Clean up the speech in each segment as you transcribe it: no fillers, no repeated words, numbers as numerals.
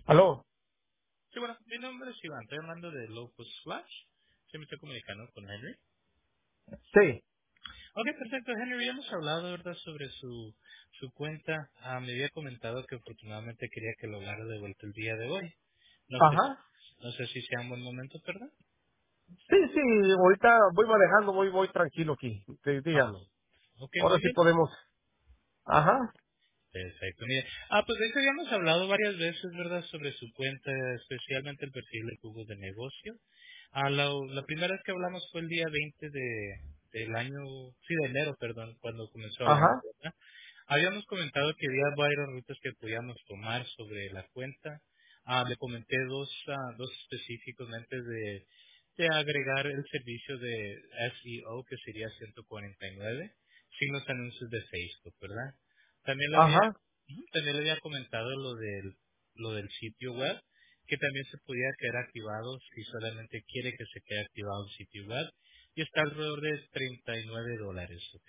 ¿Aló? Sí, bueno, mi nombre es Iván, estoy hablando de Locus Flash. Sí, me estoy comunicando con Henry. Sí. Ok, perfecto, Henry, habíamos hablado, ¿verdad?, sobre su cuenta. Me había comentado que afortunadamente quería que lo hablara de vuelta el día de hoy. No sé, Ajá. no sé si sea un buen momento, perdón. Sí, sí, ahorita voy manejando, voy tranquilo aquí. Ah, Díganme. ok, Ahora muy sí bien. podemos. Ajá. Perfecto, mire. Pues de hecho habíamos hablado varias veces, ¿verdad?, sobre su cuenta, especialmente el perfil de Google de negocio. La primera vez que hablamos fue el día 20 del año, sí, de enero, perdón, cuando comenzó el año, Ajá. ¿verdad? Habíamos comentado que había varias rutas que podíamos tomar sobre la cuenta. Le comenté dos específicamente de agregar el servicio de SEO, que sería 149, sin los anuncios de Facebook, ¿verdad? También le había, Ajá. también le había comentado lo del sitio web, que también se podía quedar activado si solamente quiere que se quede activado el sitio web, y está alrededor de $39, ¿ok?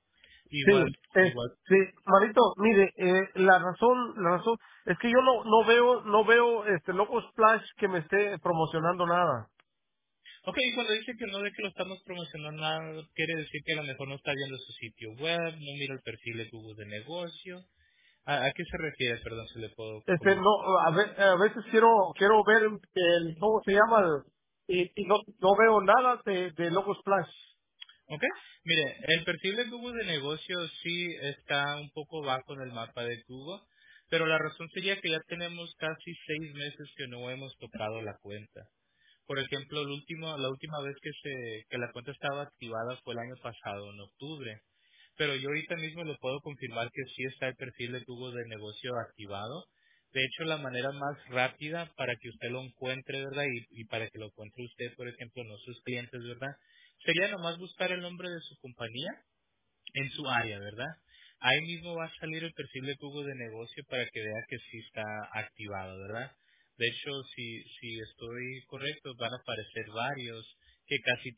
Sí. Igual. Sí, Marito, mire, la razón es que yo no veo Loco Splash que me esté promocionando nada. Ok, y cuando dice que no ve que lo estamos promocionando nada, quiere decir que a lo mejor no está viendo su sitio web, no mira el perfil de Google de negocio. ¿A qué se refiere? Perdón, si le puedo comentar. No, a veces quiero ver ¿cómo se llama? Y no veo nada de Loco Splash. Ok, mire, el perfil de Google de negocio sí está un bajo bajo en el mapa de Google, pero la razón sería que ya tenemos casi 6 meses que no hemos tocado la cuenta. Por ejemplo, la última vez que la cuenta estaba activada fue el año pasado, en octubre. Pero yo ahorita mismo le puedo confirmar que sí está el perfil de Google de negocio activado. De hecho, la manera más rápida para que usted lo encuentre, ¿verdad? Y para que lo encuentre usted, por ejemplo, no sus clientes, ¿verdad? Sería nomás buscar el nombre de su compañía en su área, ¿verdad? Ahí mismo va a salir el perfil de Google de negocio para que vea que sí está activado, ¿verdad? De hecho, si estoy correcto, van a aparecer varios que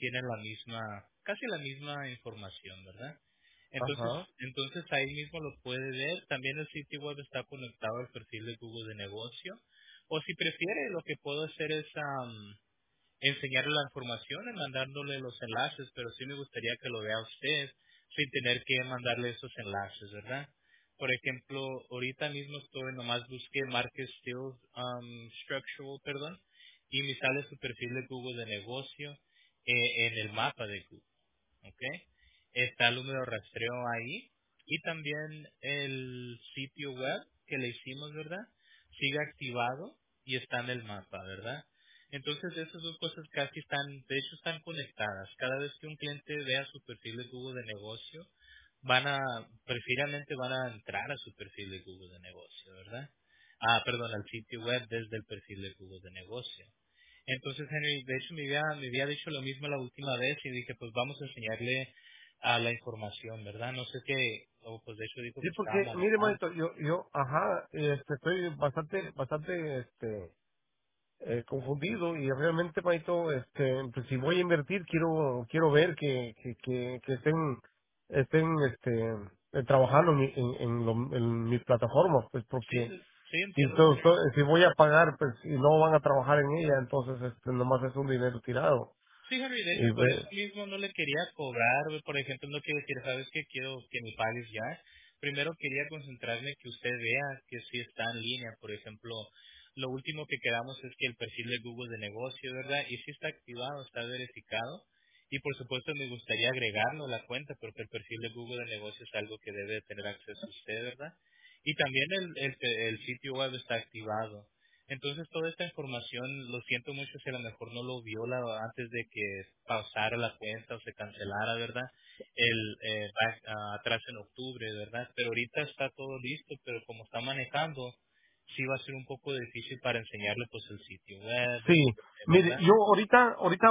casi la misma información, ¿verdad? Entonces, Ajá. entonces ahí mismo lo puede ver. También el sitio web está conectado al perfil de Google de negocio. O si prefiere, lo que puedo hacer es enseñarle la información y mandándole los enlaces, pero sí me gustaría que lo vea usted sin tener que mandarle esos enlaces, ¿verdad? Por ejemplo, ahorita mismo nomás busqué Market Steel Structural, perdón, y me sale su perfil de Google de negocio en el mapa de Google. ¿Ok? Está el número de rastreo ahí y también el sitio web que le hicimos, ¿verdad? Sigue activado y está en el mapa, ¿verdad? Entonces esas dos cosas casi de hecho están conectadas. Cada vez que un cliente vea su perfil de Google de negocio, preferiblemente van a entrar a su perfil de Google de negocio, ¿verdad? Perdón, al sitio web desde el perfil de Google de negocio. Entonces, Henry, de hecho, me había dicho lo mismo la última vez y dije, pues vamos a enseñarle a la información, ¿verdad? No sé qué, pues de hecho dijo Sí, que estaba porque, mire, manejando. maestro, ajá, estoy bastante, confundido y realmente, maestro, pues si voy a invertir, quiero ver que estén trabajando en mi plataforma, pues Sí, porque sí, entiendo, Henry. si voy a pagar, pues, y no van a trabajar en ella, entonces, nomás es un dinero tirado. Sí, Henry, de hecho, Y por eso ve, mismo no le quería cobrar, güey. Por ejemplo, no quiero decir, ¿sabes qué? Quiero que me pagues ya. Primero quería concentrarme que usted vea que sí está en línea. Por ejemplo, lo último que quedamos es que el perfil de Google de negocio, ¿verdad? Y sí está activado, está verificado. Y por supuesto me gustaría agregarlo a la cuenta porque el perfil de Google de negocio es algo que debe tener acceso usted, ¿verdad? Y también el sitio web está activado. Entonces, toda esta información, lo siento mucho si a lo mejor no lo vio antes de que pausara la cuenta o se cancelara, ¿verdad? Atrás en octubre, ¿verdad? Pero ahorita está todo listo, pero como está manejando, sí va a ser un poco difícil para enseñarle pues el sitio web, sí, mire, ¿verdad? yo ahorita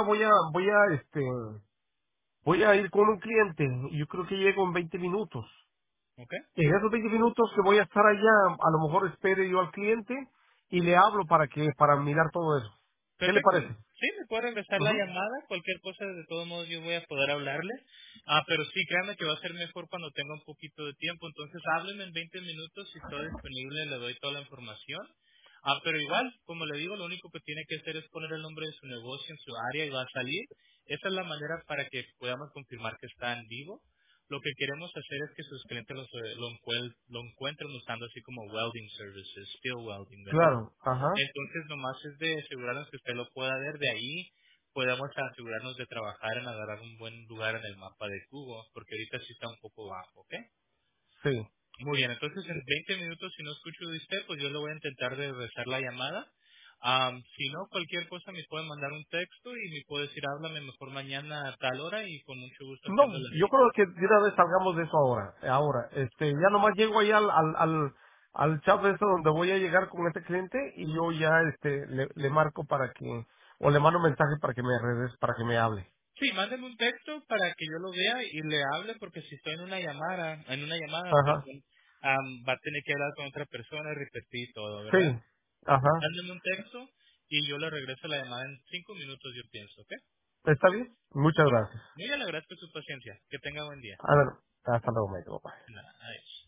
voy a ir con un cliente, y yo creo que llego en 20 minutos. ¿Ok? En esos 20 minutos que voy a estar allá, a lo mejor espere yo al cliente y le hablo para mirar todo eso. ¿Qué le Perfecto. parece? Sí, me puede regresar la Ujú. llamada, cualquier cosa, de todos modos yo voy a poder hablarle. Pero sí, créanme que va a ser mejor cuando tenga un poquito de tiempo. Entonces, háblenme en 20 minutos, si estoy disponible, le doy toda la información. Pero igual, como le digo, lo único que tiene que hacer es poner el nombre de su negocio en su área y va a salir. Esa es la manera para que podamos confirmar que está en vivo. Lo que queremos hacer es que sus clientes lo encuentren usando así como welding services, steel welding, ¿verdad? Claro, ajá, Entonces, nomás es de asegurarnos que usted lo pueda ver. De ahí podemos asegurarnos de trabajar en agarrar un buen lugar en el mapa de Google, porque ahorita sí está un poco bajo, ¿ok? sí. Muy bien, entonces en 20 minutos, si no escucho de usted, pues yo le voy a intentar de regresar la llamada. Si no, cualquier cosa me puede mandar un texto y me puede decir, háblame mejor mañana a tal hora y con mucho gusto No, hacemos la yo cita. creo que de una vez salgamos de eso ahora. Ahora, ya nomás llego ahí al chat ese donde voy a llegar con este cliente y yo ya, le marco para que, o le mando un mensaje para que me regrese, para que me hable. Sí, mándeme un texto para que yo lo vea y le hable, porque si estoy en una llamada, Ajá, perdón, va a tener que hablar con otra persona y repetir todo, ¿verdad? sí, ajá. Mándeme un texto y yo le regreso la llamada en 5 minutos, yo pienso, ¿ok? ¿Está bien? Muchas Muy, gracias. muy le agradezco su paciencia. Que tenga buen día. A ver, hasta luego, me digo, bye. Nada, adiós.